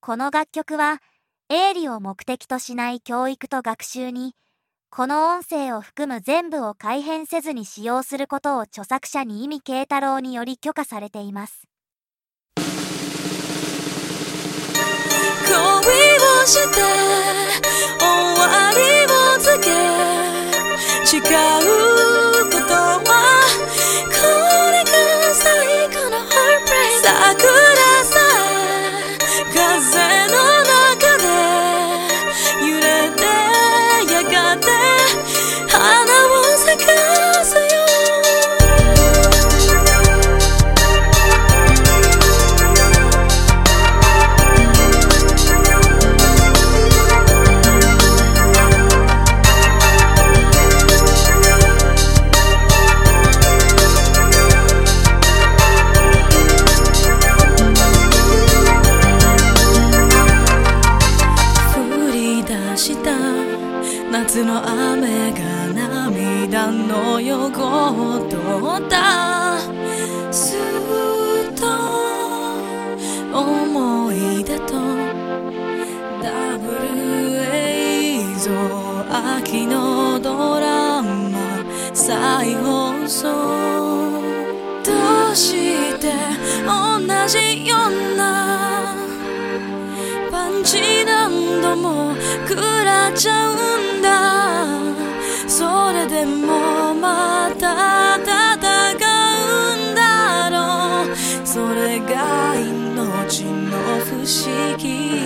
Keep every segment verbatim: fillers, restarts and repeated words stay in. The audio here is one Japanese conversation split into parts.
この楽曲は営利を目的としない教育と学習に、この音声を含む全部を改変せずに使用することを著作者に意味慶太郎により許可されています。 恋をして終わりをつけ誓うことはこれが最後の Heartbreak。 桜さえ風の中で揺れてやがて花を咲かすよ。夏の雨が涙の横を通った。すっと思い出とダブル映像、秋のドラマ再放送。どうして同じようなパンチ何度も食らっちゃうんだ。それでもまた戦うんだろう。それが命の不思議。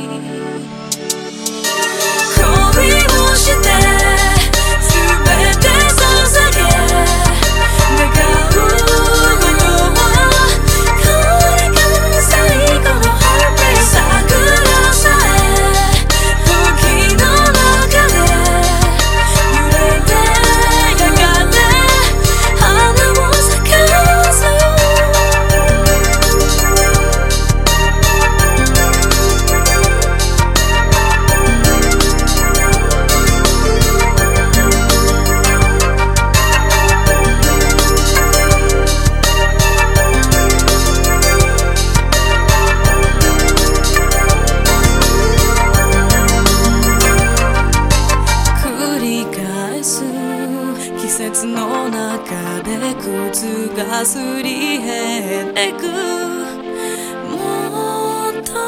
恋をして全て捧げ願うことはこれが最後の Heartbreak。 桜さえ時の中で揺れてやがて花を咲かすよ。繰り返す季節の中で靴がすり減ってく。もっと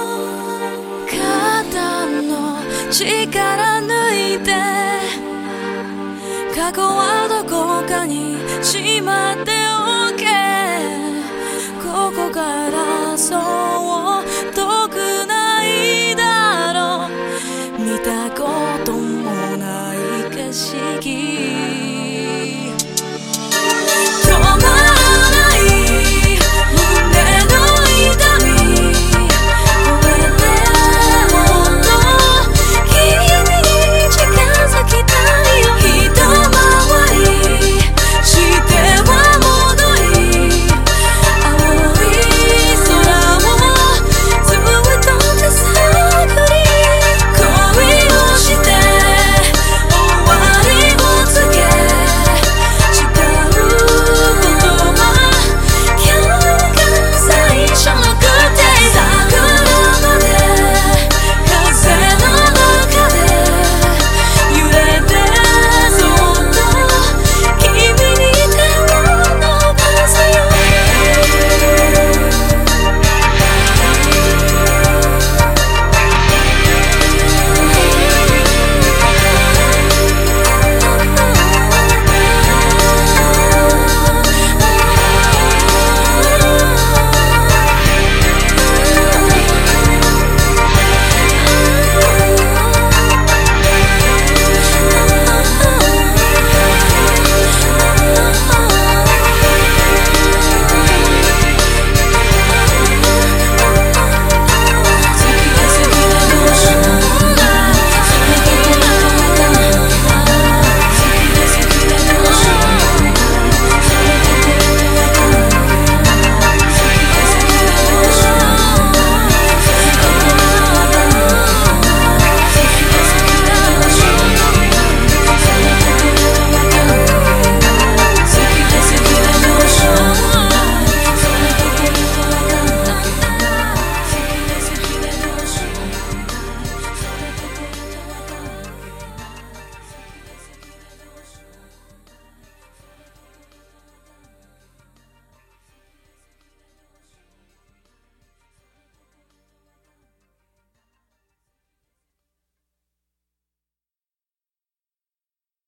肩の力抜いて過去はどこかにしまっておけ。ここからそう